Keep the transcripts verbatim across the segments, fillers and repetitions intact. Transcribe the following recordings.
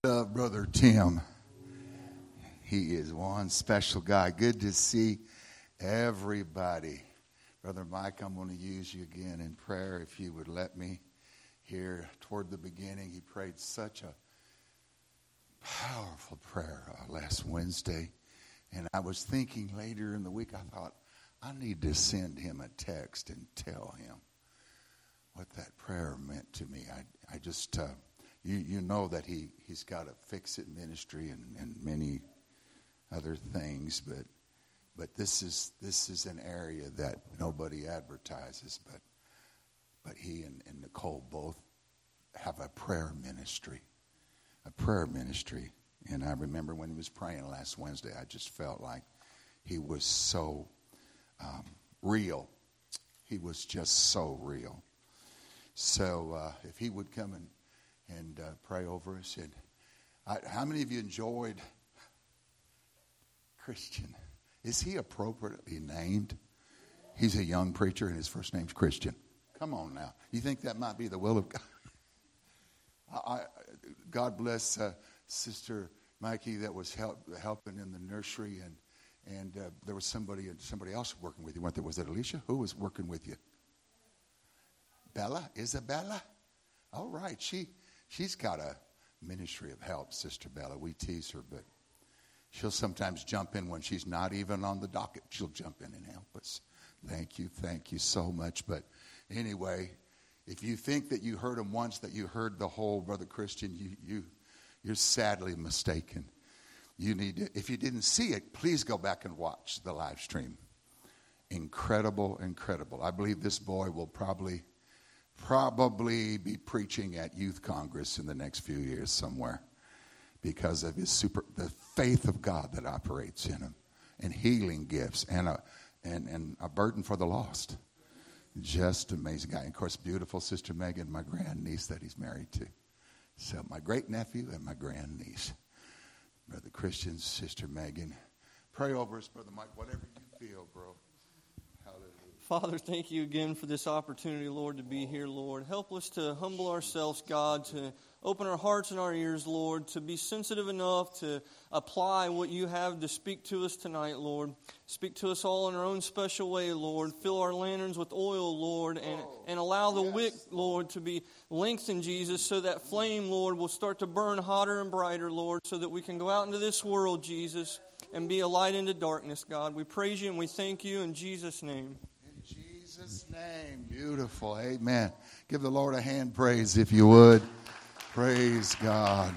Love Brother Tim. He is one special guy. Good to see everybody. Brother Mike, I'm going to use you again in prayer if you would let me. Here toward the beginning, he prayed such a powerful prayer uh, last Wednesday. And I was thinking later in the week, I thought, I need to send him a text and tell him what that prayer meant to me. I, I just... Uh, You you know that he, he's got a fix-it ministry and, and many other things, but but this is this is an area that nobody advertises, but but he and, and Nicole both have a prayer ministry. A prayer ministry. And I remember when he was praying last Wednesday, I just felt like he was so um, real. He was just so real. So uh, if he would come and And uh, pray over us. And I, how many of you enjoyed Christian? Is he appropriately named? He's a young preacher, and his first name's Christian. Come on now. You think that might be the will of God? I, God bless uh, Sister Mikey that was help, helping in the nursery, and and uh, there was somebody somebody else working with you. Weren't there? Was it Alicia? Who was working with you? Bella? Isabella? All right. She... She's got a ministry of help, Sister Bella. We tease her, but she'll sometimes jump in when she's not even on the docket. She'll jump in and help us. Thank you, thank you so much. But anyway, if you think that you heard him once, that you heard the whole, Brother Christian, you, you, you're sadly mistaken. You need to, if you didn't see it, please go back and watch the live stream. Incredible, incredible. I believe this boy will probably... probably be preaching at Youth Congress in the next few years somewhere because of his super the faith of God that operates in him, and healing gifts, and a and, and a burden for the lost. Just amazing guy. And of course, beautiful Sister Megan, my grandniece that he's married to. So my great nephew and my grandniece, Brother Christian, Sister Megan. Pray over us, Brother Mike, whatever you feel, bro. Father, thank you again for this opportunity, Lord, to be here, Lord. Help us to humble ourselves, God, to open our hearts and our ears, Lord, to be sensitive enough to apply what you have to speak to us tonight, Lord. Speak to us all in our own special way, Lord. Fill our lanterns with oil, Lord, and, and allow the wick, Lord, to be lengthened, Jesus, so that flame, Lord, will start to burn hotter and brighter, Lord, so that we can go out into this world, Jesus, and be a light into darkness, God. We praise you and we thank you in Jesus' name. In Jesus' name. Beautiful. Amen. Give the Lord a hand praise if you would. Praise God.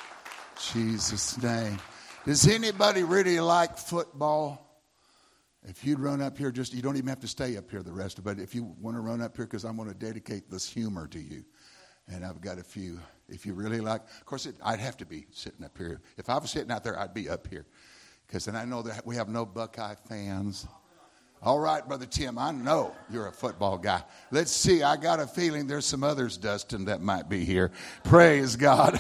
Jesus' name. Does anybody really like football? If you'd run up here, just you don't even have to stay up here the rest of it. But if you want to run up here, because I'm going to dedicate this humor to you. And I've got a few. If you really like, of course, it, I'd have to be sitting up here. If I was sitting out there, I'd be up here. Because then I know that we have no Buckeye fans. All right, Brother Tim, I know you're a football guy. Let's see. I got a feeling there's some others, Dustin, that might be here. Praise God.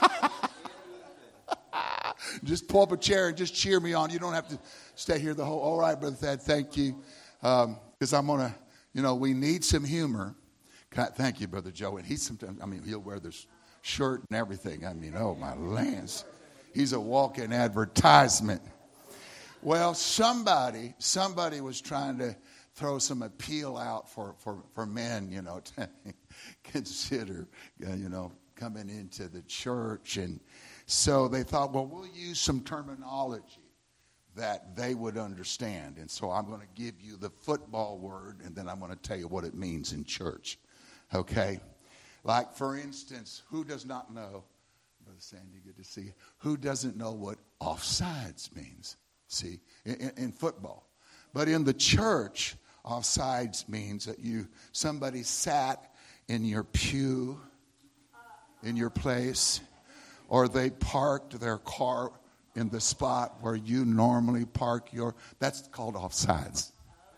Just pull up a chair and just cheer me on. You don't have to stay here the whole. All right, Brother Thad, thank you. Because um, I'm going to, you know, we need some humor. Thank you, Brother Joe. And he sometimes, I mean, he'll wear this shirt and everything. I mean, oh, my lands. He's a walking advertisement. Well, somebody, somebody was trying to throw some appeal out for, for, for men, you know, to consider, uh, you know, coming into the church. And so they thought, well, we'll use some terminology that they would understand. And so I'm going to give you the football word, and then I'm going to tell you what it means in church. Okay? Like, for instance, who does not know, Brother Sandy, good to see you, who doesn't know what offsides means? See, in, in football. But in the church, offsides means that you somebody sat in your pew, in your place, or they parked their car in the spot where you normally park your, that's called offsides.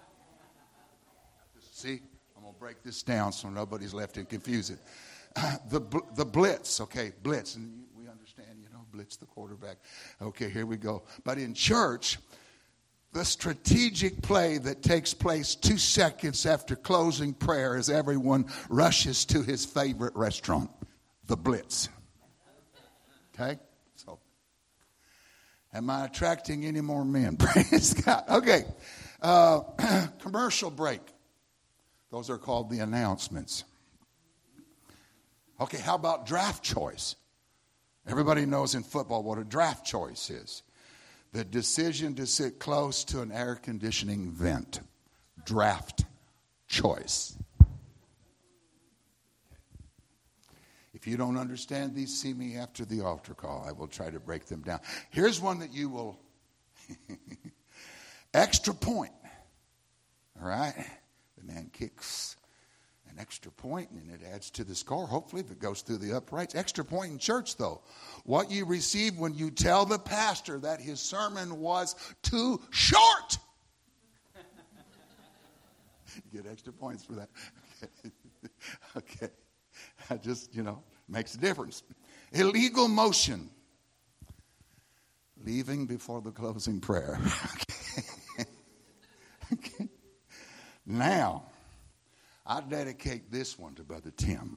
See, I'm going to break this down so nobody's left in confusion. Uh, the, the blitz, okay, blitz, and we understand, you know, blitz the quarterback. Okay, here we go. But in church, the strategic play that takes place two seconds after closing prayer as everyone rushes to his favorite restaurant, the blitz. Okay? So, am I attracting any more men? Praise God. Okay. Uh, commercial break. Those are called the announcements. Okay, how about draft choice? Everybody knows in football what a draft choice is. The decision to sit close to an air conditioning vent. Draft choice. If you don't understand these, see me after the altar call. I will try to break them down. Here's one that you will... Extra point. All right? The man kicks an extra point, and it adds to the score. Hopefully, if it goes through the uprights. Extra point in church, though. What you receive when you tell the pastor that his sermon was too short. You get extra points for that. Okay. Okay. I just, you know, makes a difference. Illegal motion. Leaving before the closing prayer. Okay. Okay. Now, I dedicate this one to Brother Tim.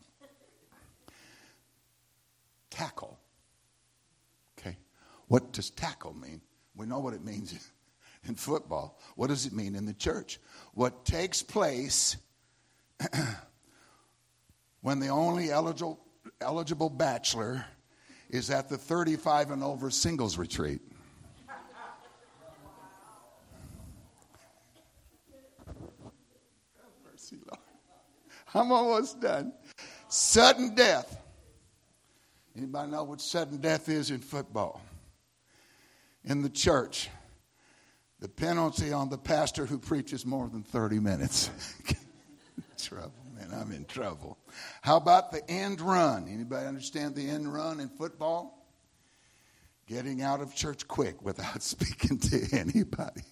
Tackle. Okay. What does tackle mean? We know what it means in football. What does it mean in the church? What takes place when the only eligible, eligible bachelor is at the thirty-five and over singles retreat. Mercy, Lord. I'm almost done. Sudden death. Anybody know what sudden death is in football? In the church, the penalty on the pastor who preaches more than thirty minutes. Trouble, man. I'm in trouble. How about the end run? Anybody understand the end run in football? Getting out of church quick without speaking to anybody.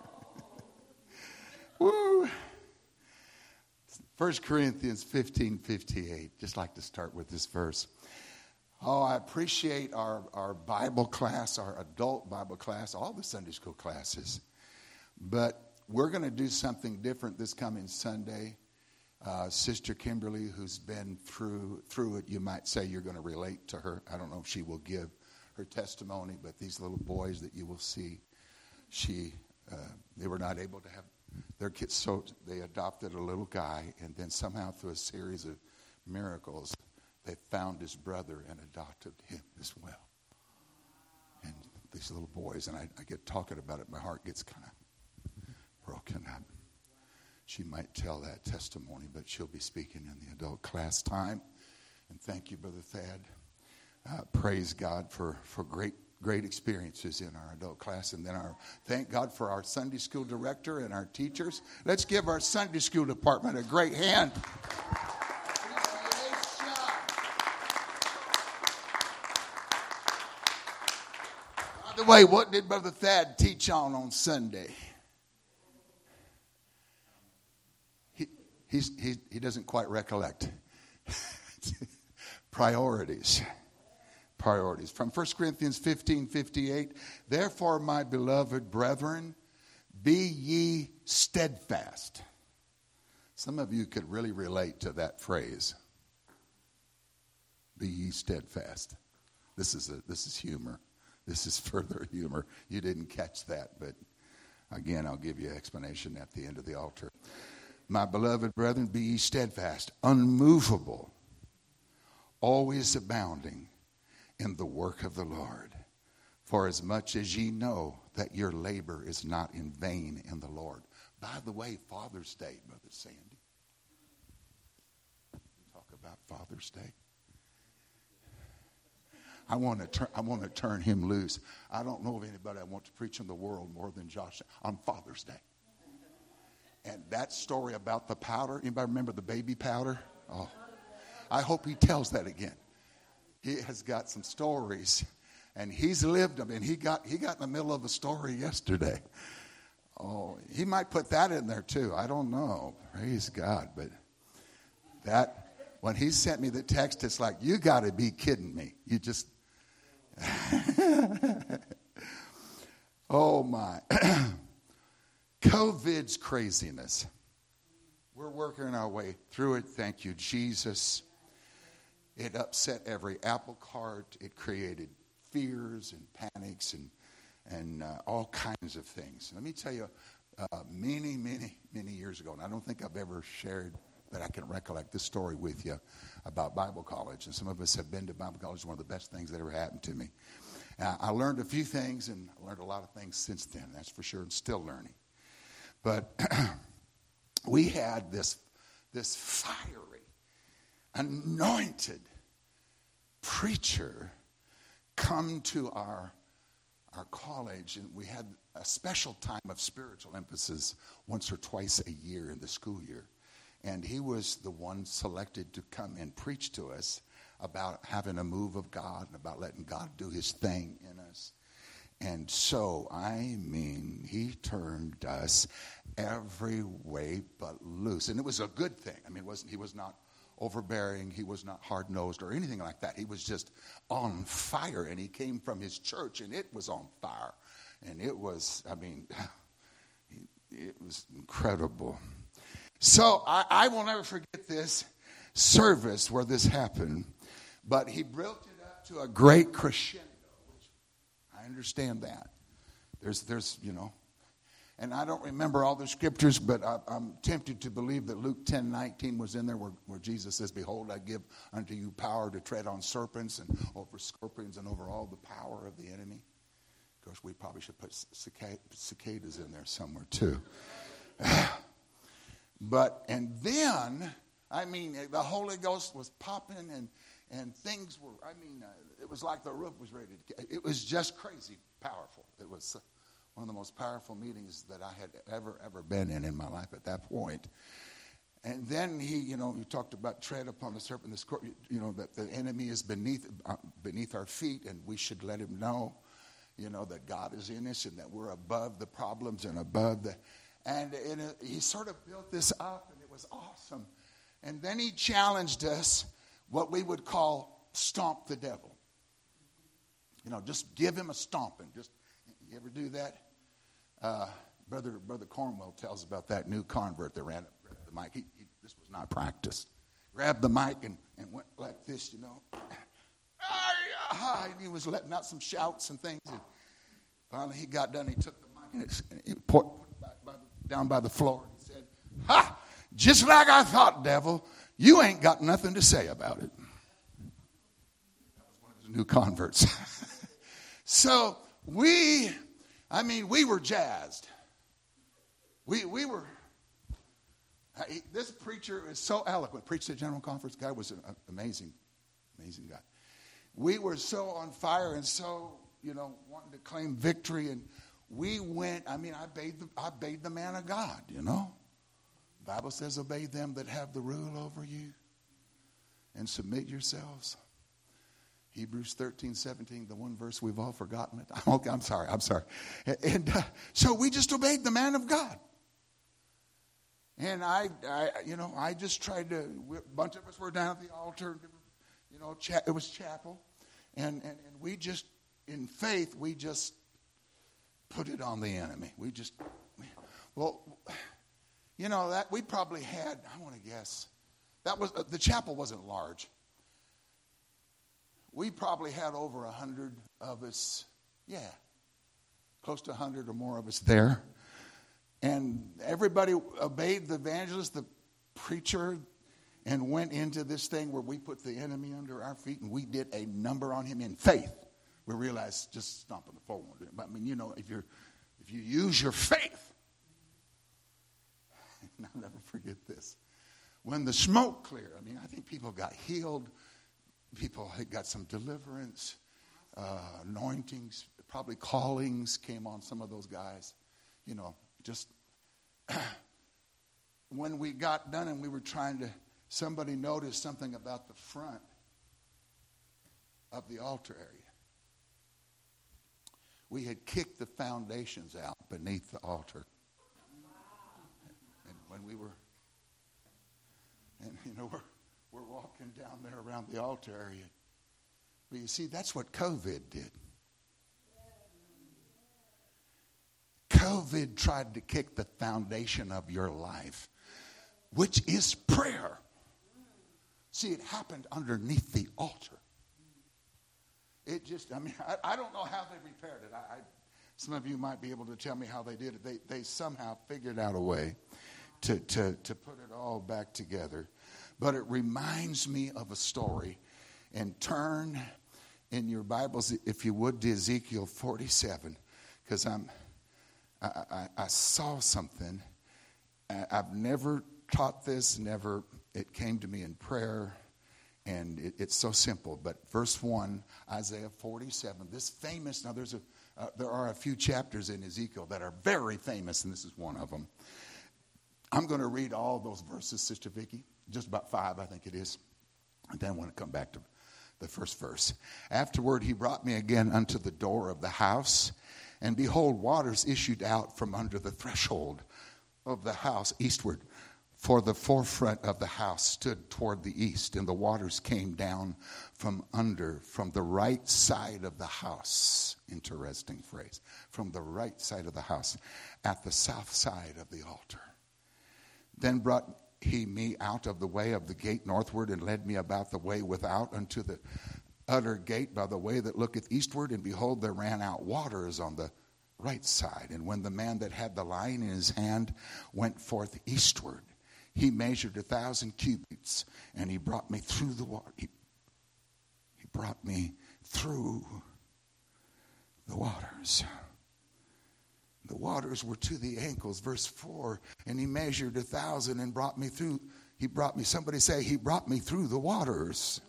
Woo. First Corinthians fifteen fifty-eight. Just like to start with this verse. Oh, I appreciate our, our Bible class, our adult Bible class, all the Sunday school classes. But we're going to do something different this coming Sunday. Uh, Sister Kimberly, who's been through through it, you might say you're going to relate to her. I don't know if she will give her testimony, but these little boys that you will see, she uh, they were not able to have their kids, so they adopted a little guy, and then somehow through a series of miracles, they found his brother and adopted him as well. And these little boys, and I, I get talking about it, my heart gets kind of broken. I, she might tell that testimony, but she'll be speaking in the adult class time. And thank you, Brother Thad. Uh, praise God for, for great great experiences in our adult class. And then our thank God for our Sunday school director and our teachers. Let's give our Sunday school department a great hand. By the way, what did Brother Thad teach on on Sunday? He he's, he he doesn't quite recollect. Priorities. Priorities. From First Corinthians fifteen fifty-eight, therefore, my beloved brethren, be ye steadfast. Some of you could really relate to that phrase. Be ye steadfast. This is a, this is humor. This is further humor. You didn't catch that, but again, I'll give you an explanation at the end of the altar. My beloved brethren, be ye steadfast, unmovable, always abounding in the work of the Lord, for as much as ye know that your labor is not in vain in the Lord. By the way, Father's Day, Brother Sandy. Talk about Father's Day. I want to turn. I want to turn him loose. I don't know of anybody I want to preach in the world more than Josh on Father's Day. And that story about the powder. Anybody remember the baby powder? Oh, I hope he tells that again. He has got some stories, and he's lived them. And he got he got in the middle of a story yesterday. Oh, he might put that in there too. I don't know. Praise God. But that, when he sent me the text, it's like, you got to be kidding me. You just, oh my. COVID's craziness. We're working our way through it. Thank you, Jesus. It upset every apple cart. It created fears and panics and and uh, all kinds of things. Let me tell you, uh, many, many, many years ago, and I don't think I've ever shared that I can recollect this story with you about Bible college. And some of us have been to Bible college. It's one of the best things that ever happened to me. Uh, I learned a few things, and I learned a lot of things since then, that's for sure, and still learning. But we had this, this fiery, anointed preacher come to our our college, and we had a special time of spiritual emphasis once or twice a year in the school year. And he was the one selected to come and preach to us about having a move of God and about letting God do his thing in us. And so, I mean, he turned us every way but loose. And it was a good thing. I mean, it wasn't, he was not overbearing. He was not hard-nosed or anything like that. He was just on fire, and he came from his church, and it was on fire. And it was, I mean, it was incredible. So I, I will never forget this service where this happened, but he built it up to a great crescendo, which I understand that. There's, there's, you know, and I don't remember all the scriptures, but I, I'm tempted to believe that Luke ten nineteen was in there where, where Jesus says, "Behold, I give unto you power to tread on serpents and over scorpions and over all the power of the enemy." Of course, we probably should put cicadas in there somewhere too. But, and then, I mean, the Holy Ghost was popping and, and things were, I mean, uh, it was like the roof was ready to, it was just crazy powerful. It was uh, one of the most powerful meetings that I had ever, ever been in in my life at that point. And then he, you know, he talked about tread upon the serpent, the scorpion, you know, that the enemy is beneath uh, beneath our feet, and we should let him know, you know, that God is in us and that we're above the problems and above the, and it, he sort of built this up, and it was awesome. And then he challenged us, what we would call stomp the devil. You know, just give him a stomping. Just, you ever do that? Uh, Brother Brother Cornwell tells about that new convert that ran up grabbed the mic. He, he, this was not practiced. Grabbed the mic and, and went like this, you know. And he was letting out some shouts and things. And finally he got done. He took the mic and it, and it put it back by the, down by the floor and said, "Ha! Just like I thought, devil, you ain't got nothing to say about it." That was one of his new converts. So we... I mean, we were jazzed. We we were, I, this preacher is so eloquent. Preached at General Conference. Guy was an amazing, amazing guy. We were so on fire and so, you know, wanting to claim victory. And we went, I mean, I bade the, I bade the man of God, you know. The Bible says, "Obey them that have the rule over you and submit yourselves." Hebrews thirteen, seventeen, the one verse we've all forgotten it. Okay, I'm sorry, I'm sorry. And uh, so we just obeyed the man of God. And I, I, you know, I just tried to, a bunch of us were down at the altar, you know, cha- it was chapel. And, and, and we just, in faith, we just put it on the enemy. We just, well, you know, that we probably had, I want to guess, that was, uh, the chapel wasn't large. We probably had over a hundred of us, yeah, close to a hundred or more of us there. And everybody obeyed the evangelist, the preacher, and went into this thing where we put the enemy under our feet, and we did a number on him in faith. We realized just stomping the floor won't do it. But I mean, you know, if you're if you use your faith, and I'll never forget this. When the smoke cleared, I mean, I think people got healed. People had got some deliverance, uh, anointings, probably callings came on some of those guys. You know, just when we got done and we were trying to, somebody noticed something about the front of the altar area. We had kicked the foundations out beneath the altar. And when we were, and you know, we're, We're walking down there around the altar area. But you see, that's what COVID did. COVID tried to kick the foundation of your life, which is prayer. See, it happened underneath the altar. It just, I mean, I, I don't know how they repaired it. I, I, some of you might be able to tell me how they did it. They, they somehow figured out a way to, to, to put it all back together. But it reminds me of a story. And turn in your Bibles, if you would, to Ezekiel forty-seven. Because I'm, I, I, I saw something. I've never taught this, never. It came to me in prayer. And it, it's so simple. But verse one, Isaiah forty-seven, this famous, now there's a, uh, there are a few chapters in Ezekiel that are very famous, and this is one of them. I'm going to read all those verses, Sister Vicki, just about five, I think it is. And then I want to come back to the first verse. Afterward, he brought me again unto the door of the house, and behold, waters issued out from under the threshold of the house eastward. For the forefront of the house stood toward the east, and the waters came down from under, from the right side of the house. Interesting phrase. From the right side of the house, at the south side of the altar. Then brought he me out of the way of the gate northward, and led me about the way without unto the utter gate by the way that looketh eastward. And behold, there ran out waters on the right side. And when the man that had the line in his hand went forth eastward, he measured a thousand cubits, and he brought me through the water. He, he brought me through the waters. The waters were to the ankles, verse four. And he measured a thousand and brought me through. He brought me, somebody say, he brought me through the waters.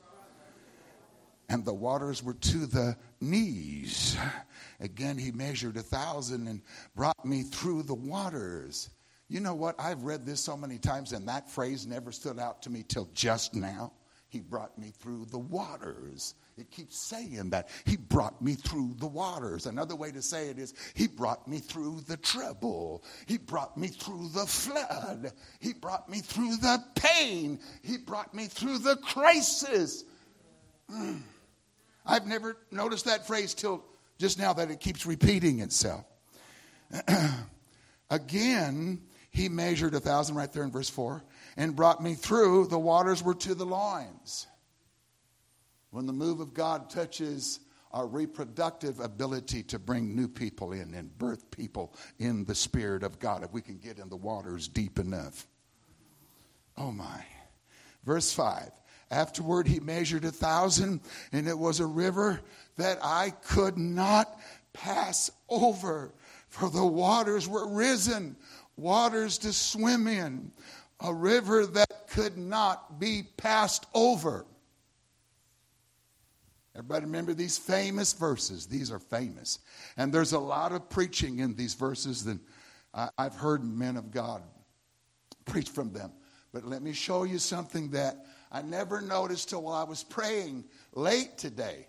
And the waters were to the knees. Again, he measured a thousand and brought me through the waters. You know what? I've read this so many times, and that phrase never stood out to me till just now. He brought me through the waters. It keeps saying that. He brought me through the waters. Another way to say it is, he brought me through the trouble. He brought me through the flood. He brought me through the pain. He brought me through the crisis. Mm. I've never noticed that phrase till just now, that it keeps repeating itself. Again, he measured a thousand right there in verse four, and brought me through. The waters were to the loins. When the move of God touches our reproductive ability to bring new people in and birth people in the Spirit of God, if we can get in the waters deep enough. Oh my. Verse five. Afterward he measured a thousand, and it was a river that I could not pass over, for the waters were risen, waters to swim in, a river that could not be passed over. Everybody remember these famous verses? These are famous. And there's a lot of preaching in these verses that I've heard men of God preach from them. But let me show you something that I never noticed till I was praying late today.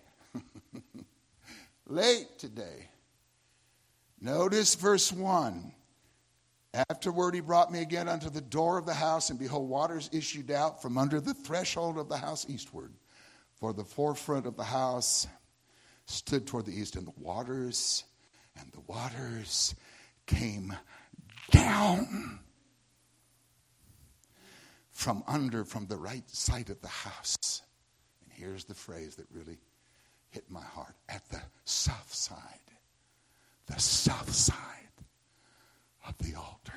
Late today. Notice verse one. Afterward he brought me again unto the door of the house, and behold, waters issued out from under the threshold of the house eastward. For the forefront of the house stood toward the east, and the waters, and the waters came down from under, from the right side of the house. And here's the phrase that really hit my heart. At the south side. The south side of the altar.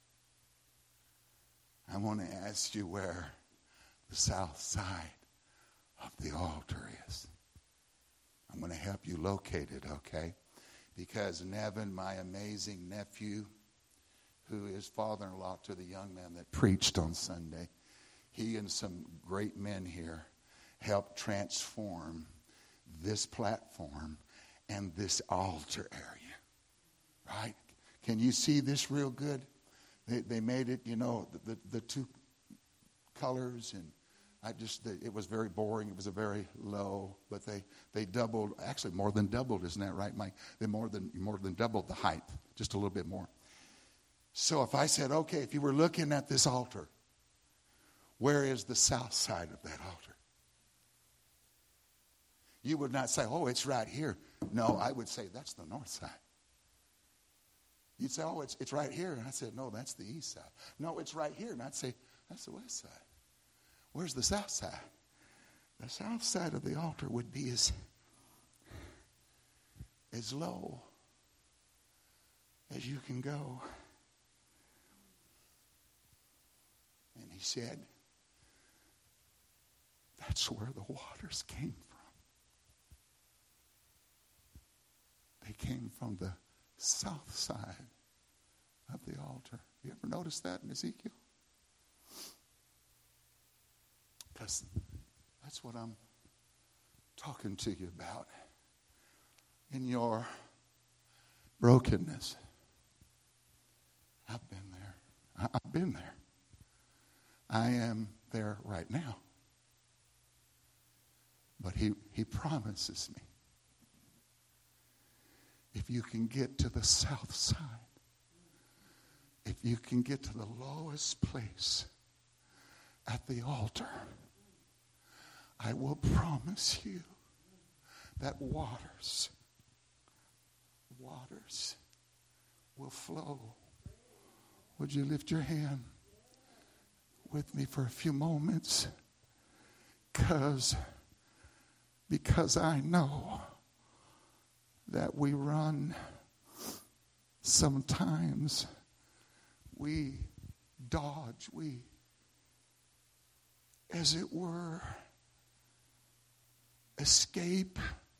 I want to ask you where the south side of the altar is. I'm going to help you locate it, okay? Because Nevin, my amazing nephew, who is father-in-law to the young man that preached on Sunday, he and some great men here helped transform this platform and this altar area, right? Can you see this real good? They, they made it, you know, the, the, the two colors, and I just, they, it was very boring. It was a very low, but they, they doubled, actually more than doubled, isn't that right, Mike? They more than, more than doubled the height, just a little bit more. So if I said, okay, if you were looking at this altar, where is the south side of that altar? You would not say, oh, it's right here. No, I would say, that's the north side. You'd say, oh, it's, it's right here. And I said, no, that's the east side. No, it's right here. And I'd say, that's the west side. Where's the south side? The south side of the altar would be as, as low as you can go. And he said, that's where the waters came from. They came from the south side of the altar. You ever notice that in Ezekiel? Because that's what I'm talking to you about. In your brokenness. I've been there. I've been there. I am there right now. But he, he promises me, if you can get to the south side, if you can get to the lowest place at the altar, I will promise you that waters, waters will flow. Would you lift your hand with me for a few moments? Because, because I know that we run sometimes. We dodge, we, as it were, escape.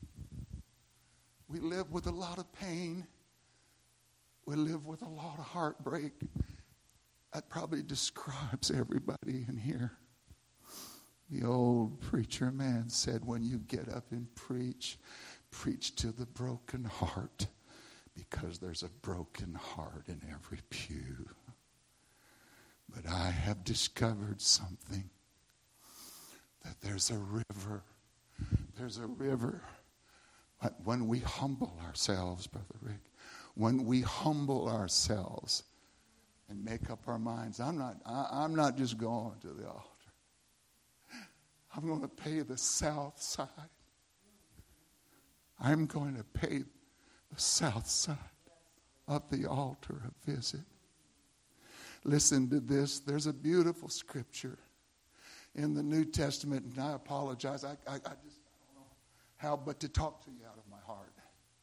We live with a lot of pain. We live with a lot of heartbreak. That probably describes everybody in here. The old preacher man said, when you get up and preach, preach to the broken heart, because there's a broken heart in every pew. But I have discovered something, that there's a river. There's a river. But when we humble ourselves, Brother Rick, when we humble ourselves and make up our minds, I'm not, I, I'm not just going to the altar. I'm going to pay the south side. I'm going to pay the south side of the altar a visit. Listen to this. There's a beautiful scripture in the New Testament, and I apologize. I, I, I just don't know how but to talk to you out of my heart.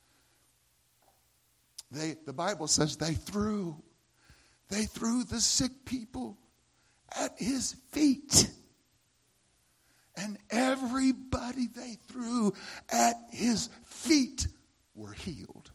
They, the Bible says they threw, they threw the sick people at his feet. And everybody they threw at his feet were healed.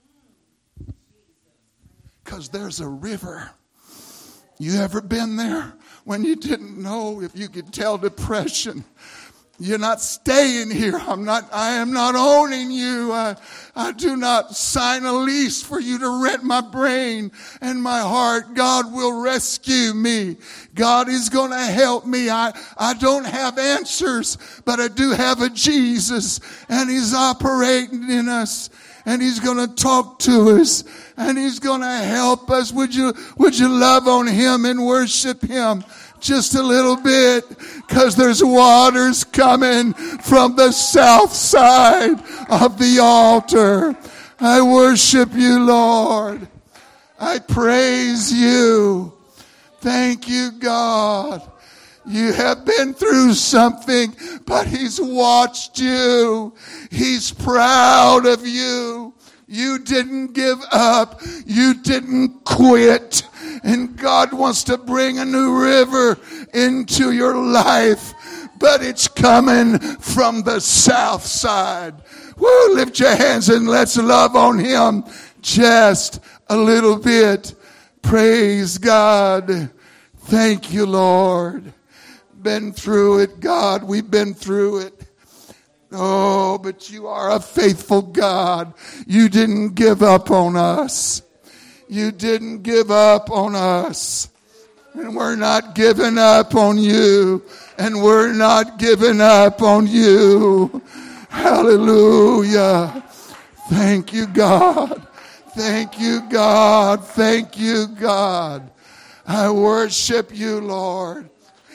Because there's a river. You ever been there when you didn't know if you could tell depression? You're not staying here. I'm not, I am not owning you. I, I do not sign a lease for you to rent my brain and my heart. God will rescue me. God is going to help me. I, I don't have answers, but I do have a Jesus, and he's operating in us, and he's going to talk to us, and he's going to help us. Would you, would you love on him and worship him? Just a little bit, because there's waters coming from the south side of the altar. I worship you, Lord. I praise you. Thank you, God. You have been through something, but he's watched you. He's proud of you. You didn't give up. You didn't quit. And God wants to bring a new river into your life. But it's coming from the south side. Woo, lift your hands and let's love on him just a little bit. Praise God. Thank you, Lord. Been through it, God. We've been through it. Oh, but you are a faithful God. You didn't give up on us. You didn't give up on us. And we're not giving up on you. And we're not giving up on you. Hallelujah. Thank you, God. Thank you, God. Thank you, God. I worship you, Lord.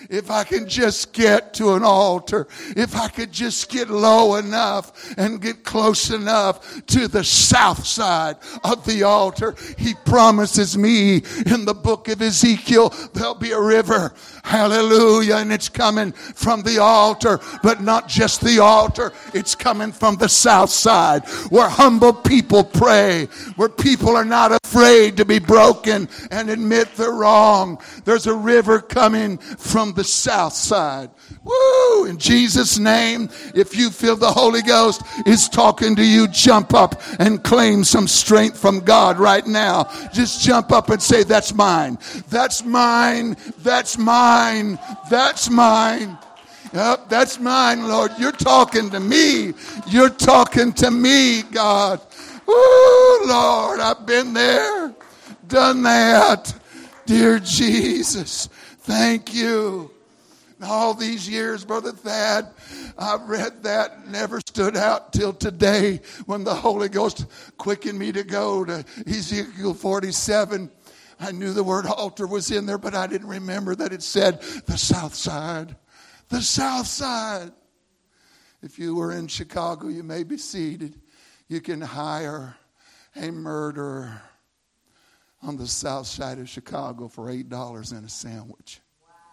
If I can just get to an altar, if I could just get low enough and get close enough to the south side of the altar, he promises me in the book of Ezekiel, there'll be a river. Hallelujah. And it's coming from the altar, but not just the altar. It's coming from the south side where humble people pray, where people are not afraid to be broken and admit they're wrong. There's a river coming from the south side. Woo! In Jesus' name, if you feel the Holy Ghost is talking to you, jump up and claim some strength from God right now. Just jump up and say, that's mine. That's mine. That's mine. That's mine. Yep, that's mine, Lord. You're talking to me. You're talking to me, God. Woo, Lord, I've been there, done that. Dear Jesus, thank you. All these years, Brother Thad, I've read that, never stood out till today when the Holy Ghost quickened me to go to Ezekiel forty-seven. I knew the word altar was in there, but I didn't remember that it said the south side. The south side. If you were in Chicago, you may be seated. You can hire a murderer on the south side of Chicago for eight dollars and a sandwich.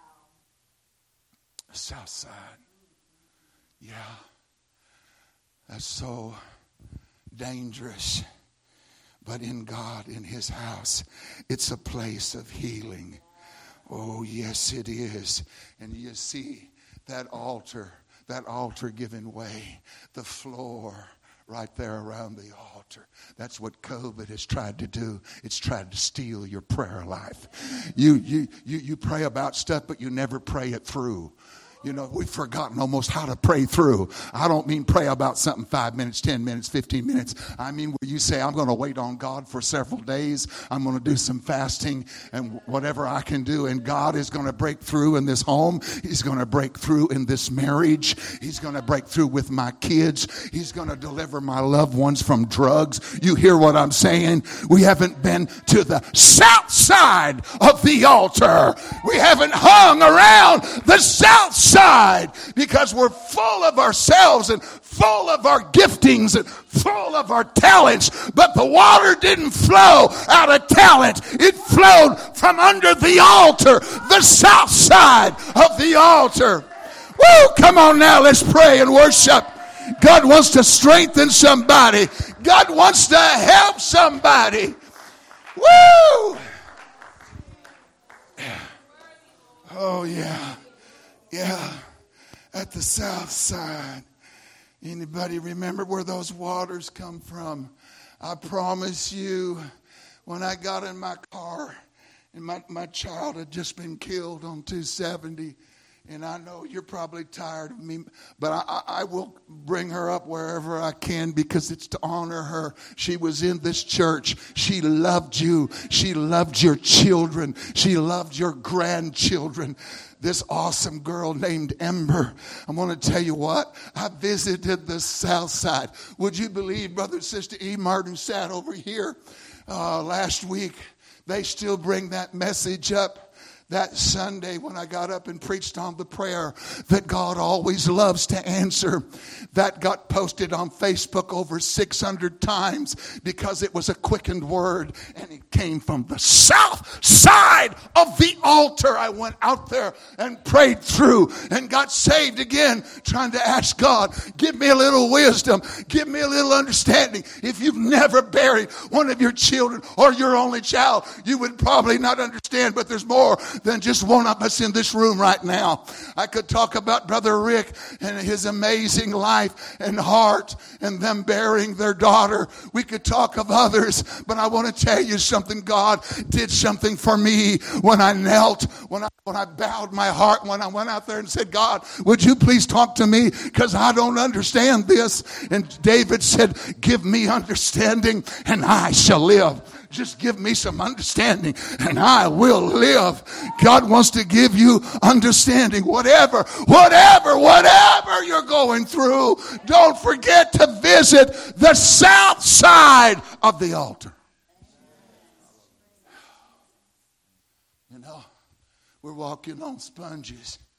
South side. Yeah. That's so dangerous. But in God, in his house, it's a place of healing. Oh, yes, it is. And you see that altar, that altar giving way, the floor right there around the altar. That's what COVID has tried to do. It's tried to steal your prayer life. You, you, you, you pray about stuff, but you never pray it through. You know, we've forgotten almost how to pray through. I don't mean pray about something five minutes, ten minutes, fifteen minutes. I mean where you say, I'm going to wait on God for several days. I'm going to do some fasting and whatever I can do. And God is going to break through in this home. He's going to break through in this marriage. He's going to break through with my kids. He's going to deliver my loved ones from drugs. You hear what I'm saying? We haven't been to the south side of the altar. We haven't hung around the south side. Side because we're full of ourselves and full of our giftings and full of our talents, but the water didn't flow out of talent. It flowed from under the altar, the south side of the altar. Woo! Come on now, let's pray and worship. God wants to strengthen somebody. God wants to help somebody. Woo! Oh yeah. Yeah, at the south side. Anybody remember where those waters come from? I promise you, when I got in my car, and my, my child had just been killed on two seventy, and I know you're probably tired of me, but I, I will bring her up wherever I can because it's to honor her. She was in this church. She loved you. She loved your children. She loved your grandchildren. This awesome girl named Ember. I'm going to tell you what. I visited the south side. Would you believe Brother and Sister E. Martin sat over here uh, last week? They still bring that message up. That Sunday when I got up and preached on the prayer that God always loves to answer, that got posted on Facebook over six hundred times because it was a quickened word and it came from the south side of the altar. I went out there and prayed through and got saved again, trying to ask God, give me a little wisdom, give me a little understanding. If you've never buried one of your children or your only child, you would probably not understand, but there's more than just one of us in this room right now. I could talk about Brother Rick and his amazing life and heart and them burying their daughter. We could talk of others, but I want to tell you something. God did something for me when I knelt, when I, when I bowed my heart, when I went out there and said, God, would you please talk to me because I don't understand this. And David said, give me understanding and I shall live. Just give me some understanding and I will live. God wants to give you understanding. Whatever, whatever, whatever you're going through, don't forget to visit the south side of the altar. You know, we're walking on sponges.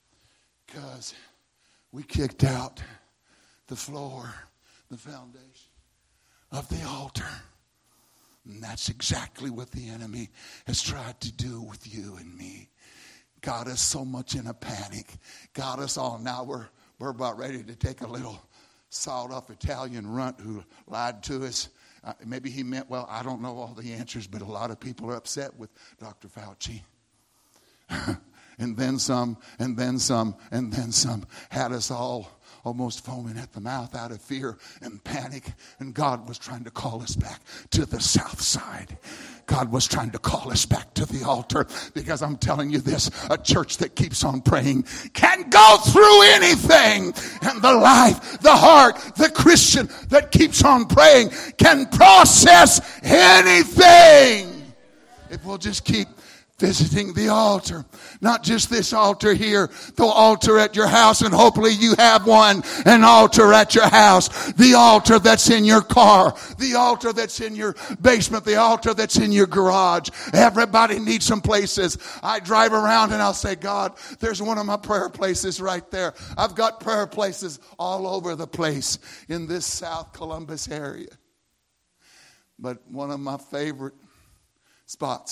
Because we kicked out the floor, the foundation of the altar. And that's exactly what the enemy has tried to do with you and me. Got us so much in a panic. Got us all. Now we're we're about ready to take a little sawed-off Italian runt who lied to us. Uh, maybe he meant, well, I don't know all the answers, but a lot of people are upset with Doctor Fauci. And then some, and then some, and then some. Had us all almost foaming at the mouth out of fear and panic. And God was trying to call us back to the south side. God was trying to call us back to the altar. Because I'm telling you this, a church that keeps on praying can go through anything. And the life, the heart, the Christian that keeps on praying can process anything. If we'll just keep visiting the altar. Not just this altar here, the altar at your house, and hopefully you have one, an altar at your house, the altar that's in your car, the altar that's in your basement, the altar that's in your garage. Everybody needs some places. I drive around and I'll say, God, there's one of my prayer places right there. I've got prayer places all over the place in this South Columbus area. But one of my favorite spots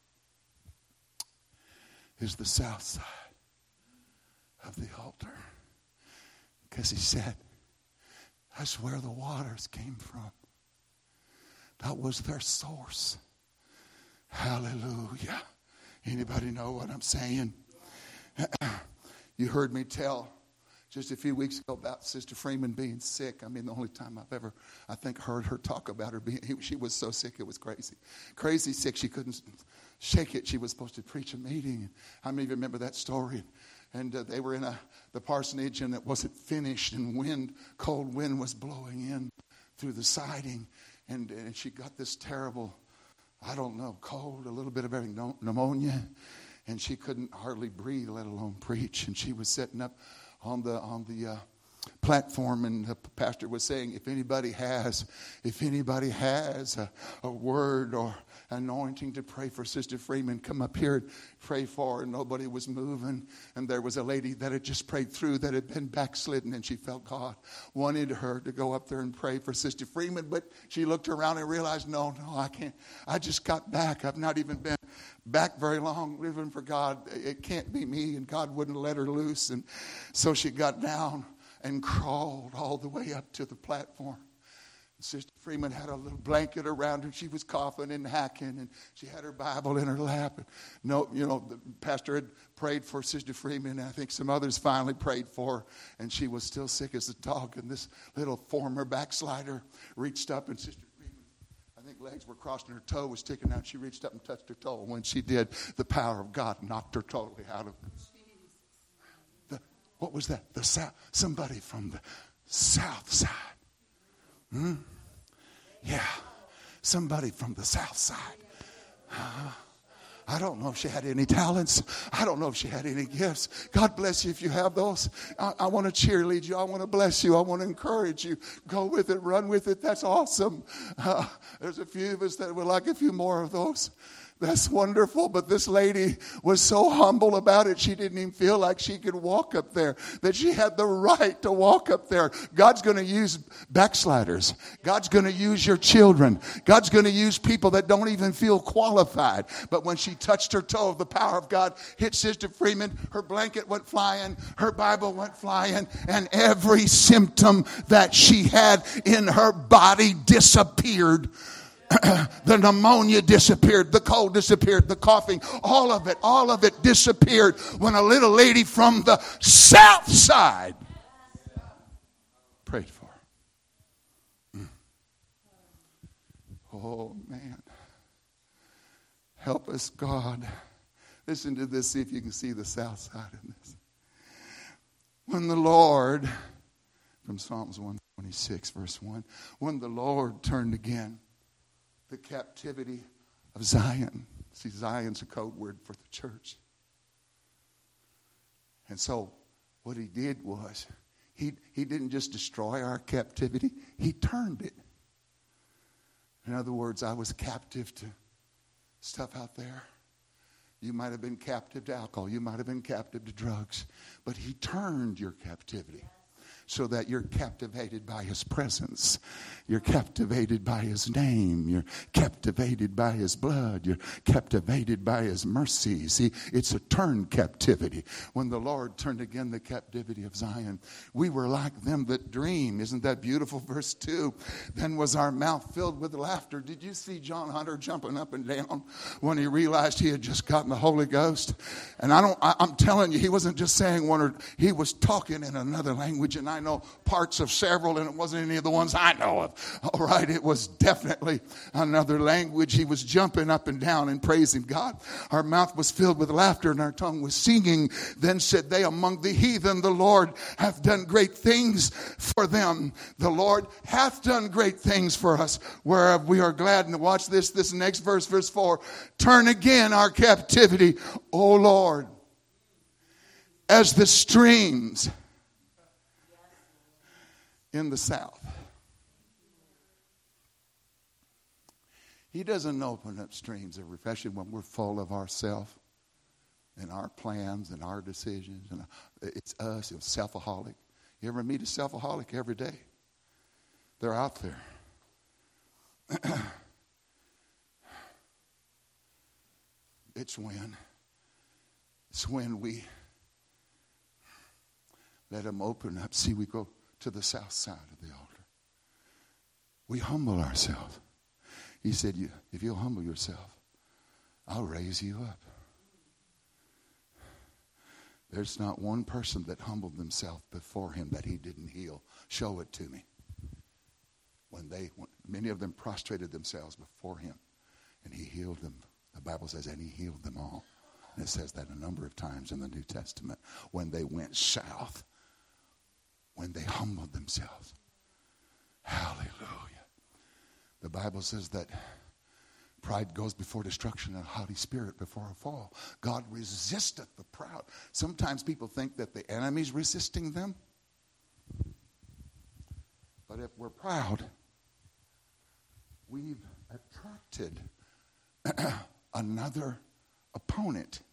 is the south side of the altar. Because he said, that's where the waters came from. That was their source. Hallelujah. Anybody know what I'm saying? You heard me tell just a few weeks ago about Sister Freeman being sick. I mean, the only time I've ever, I think, heard her talk about her being, she was so sick it was crazy. Crazy sick, she couldn't shake it. She was supposed to preach a meeting. How many of you remember that story? And uh, they were in a the parsonage, and it wasn't finished, and wind, cold wind was blowing in through the siding, and, and she got this terrible, I don't know, cold, a little bit of everything, pneumonia, and she couldn't hardly breathe, let alone preach. And she was sitting up on the on the uh, platform, and the pastor was saying, if anybody has, if anybody has a, a word or anointing to pray for Sister Freeman, come up here and pray for her. And nobody was moving. And there was a lady that had just prayed through that had been backslidden, and she felt God wanted her to go up there and pray for Sister Freeman. But she looked around and realized, no, no, I can't. I just got back. I've not even been back very long living for God. It can't be me. And God wouldn't let her loose. And so she got down and crawled all the way up to the platform. Sister Freeman had a little blanket around her. She was coughing and hacking, and she had her Bible in her lap. And no, you know, the pastor had prayed for Sister Freeman, and I think some others finally prayed for her, and she was still sick as a dog. And this little former backslider reached up, and Sister Freeman, I think legs were crossed and her toe was sticking out. She reached up and touched her toe, and when she did, the power of God knocked her totally out of the, what was that? The south, somebody from the south side. Hmm? Yeah, somebody from the south side. Uh, I don't know if she had any talents. I don't know if she had any gifts. God bless you if you have those. I, I want to cheerlead you. I want to bless you. I want to encourage you. Go with it. Run with it. That's awesome. Uh, there's a few of us that would like a few more of those. That's wonderful. But this lady was so humble about it, she didn't even feel like she could walk up there, that she had the right to walk up there. God's going to use backsliders. God's going to use your children. God's going to use people that don't even feel qualified. But when she touched her toe, the power of God hit Sister Freeman. Her blanket went flying. Her Bible went flying. And every symptom that she had in her body disappeared. The pneumonia disappeared, the cold disappeared, the coughing, all of it, all of it disappeared when a little lady from the south side prayed for her. Mm. Oh, man. Help us, God. Listen to this, see if you can see the south side in this. When the Lord, from Psalms one twenty-six, verse one, when the Lord turned again the captivity of Zion. See, Zion's a code word for the church. And so what he did was, he, he didn't just destroy our captivity, he turned it. In other words, I was captive to stuff out there. You might have been captive to alcohol. You might have been captive to drugs. But he turned your captivity so that you're captivated by his presence. You're captivated by his name. You're captivated by his blood. You're captivated by his mercy. See, it's a turned captivity. When the Lord turned again the captivity of Zion, we were like them that dream. Isn't that beautiful? Verse two. Then was our mouth filled with laughter. Did you see John Hunter jumping up and down when he realized he had just gotten the Holy Ghost? And I don't, I, I'm telling you, he wasn't just saying one or, he was talking in another language, and I know parts of several, and it wasn't any of the ones I know of. All right, it was definitely another language. He was jumping up and down and praising God. Our mouth was filled with laughter, and our tongue was singing. Then said they among the heathen, the Lord hath done great things for them. The Lord hath done great things for us, whereof we are glad. And watch this, this next verse, verse four. Turn again our captivity, O Lord, as the streams in the south. He doesn't open up streams of refreshing when we're full of ourselves and our plans and our decisions. And it's us, it's selfaholic. You ever meet a selfaholic? Every day. They're out there. It's when, it's when we let them open up. See, we go to the south side of the altar. We humble ourselves. He said, "You, if you'll humble yourself, I'll raise you up." There's not one person that humbled themselves before him that he didn't heal. Show it to me. When they, when many of them prostrated themselves before him, and he healed them. The Bible says, and he healed them all. And it says that a number of times in the New Testament. When they went south, when they humbled themselves. Hallelujah. The Bible says that pride goes before destruction and a haughty spirit before a fall. God resisteth the proud. Sometimes people think that the enemy's resisting them. But if we're proud, we've attracted another opponent.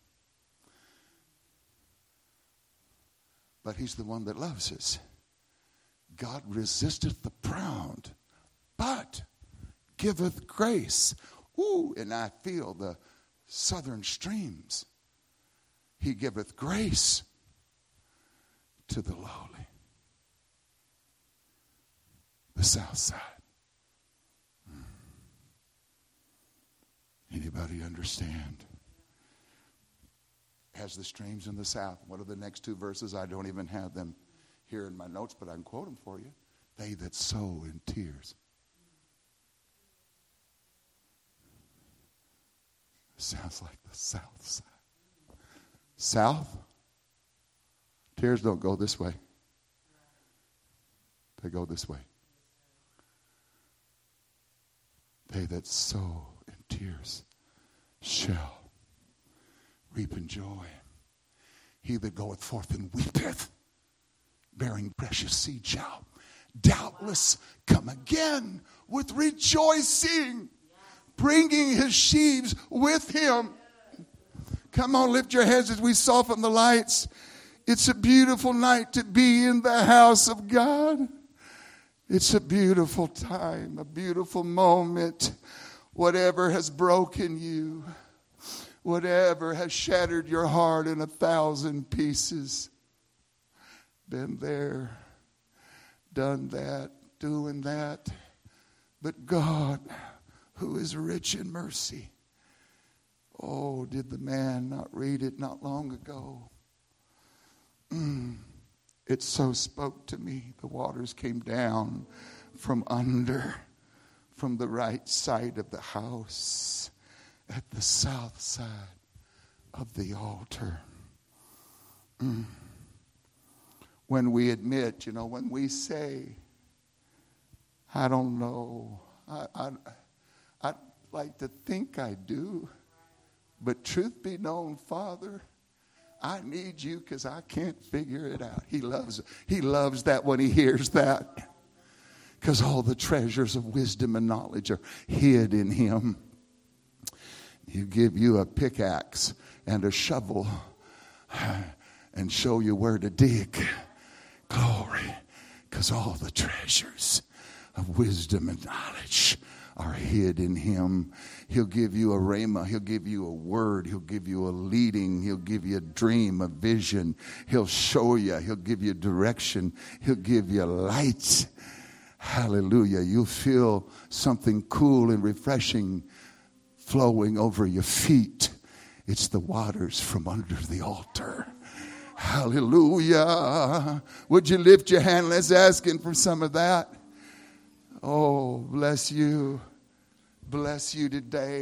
But he's the one that loves us. God resisteth the proud, but giveth grace. Ooh, and I feel the southern streams. He giveth grace to the lowly. The south side. Anybody understand? As the streams in the south. What are the next two verses? I don't even have them here in my notes, but I can quote them for you. They that sow in tears. Sounds like the south side. South? Tears don't go this way. They go this way. They that sow in tears shall reap in joy. He that goeth forth and weepeth, bearing precious seed, shall doubtless come again with rejoicing, bringing his sheaves with him. Come on, lift your heads as we soften the lights. It's a beautiful night to be in the house of God. It's a beautiful time, a beautiful moment. Whatever has broken you, whatever has shattered your heart in a thousand pieces, been there, done that, doing that. But God, who is rich in mercy, oh, did the man not read it not long ago? Mm. It so spoke to me. The waters came down from under, from the right side of the house, at the south side of the altar. Mm. When we admit, you know, when we say, I don't know, I, I, I'd like to think I do, but truth be known, Father, I need you because I can't figure it out. He loves, he loves that when he hears that. Because all the treasures of wisdom and knowledge are hid in him. He'll give you a pickaxe and a shovel and show you where to dig. Glory. Because all the treasures of wisdom and knowledge are hid in him. He'll give you a rhema. He'll give you a word. He'll give you a leading. He'll give you a dream, a vision. He'll show you. He'll give you direction. He'll give you light. Hallelujah. You'll feel something cool and refreshing flowing over your feet. It's the waters from under the altar. Hallelujah. Would you lift your hand? Let's ask him for some of that. Oh, bless you. Bless you today.